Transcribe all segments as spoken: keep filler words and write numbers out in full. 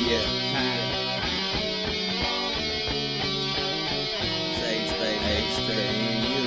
Yeah. Sage, baby, and you.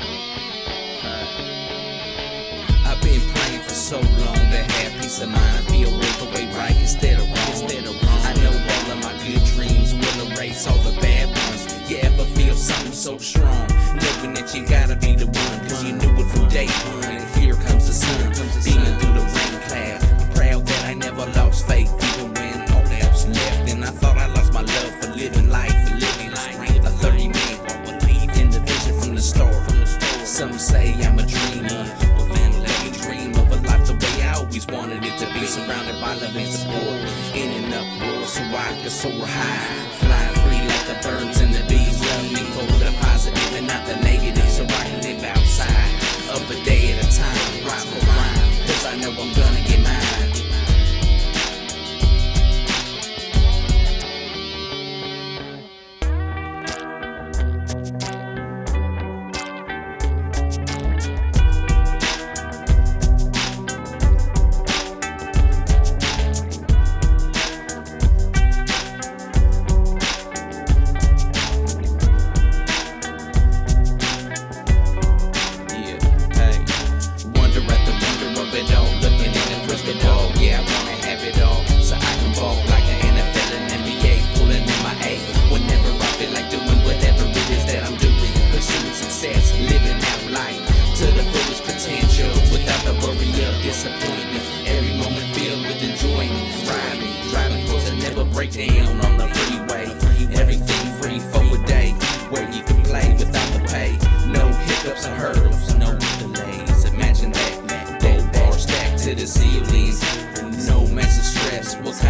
I've been praying for so long to have peace of mind. Be a work away right instead of wrong. Instead of wrong. I know all of my good dreams will erase all the bad ones. You ever feel something so strong, knowing that you gotta be the one, cause you knew it from day one. And here comes the sun, beaming through the rain cloud. I'm proud that I never lost faith, even when all else left. And I thought I lost my love for living life, for living life. A thirty man won't believe in the vision from the start. Some say I'm a dreamer, but then let me dream of a life the way I always wanted it to be, surrounded by love and support, in an uproar, so I can soar high, fly free like the birds and the bees. Love me for the positive and not the negative, so I can live outside of a day at a time, rhyme for rhyme, cause I know I'm gonna get mine. Every moment filled with enjoyment, thriving, driving close and never break down on the freeway. Everything free for a day, where you can play without the pay. No hiccups or hurdles, no delays. Imagine that, gold bar stacked to the ceiling. No massive stress, what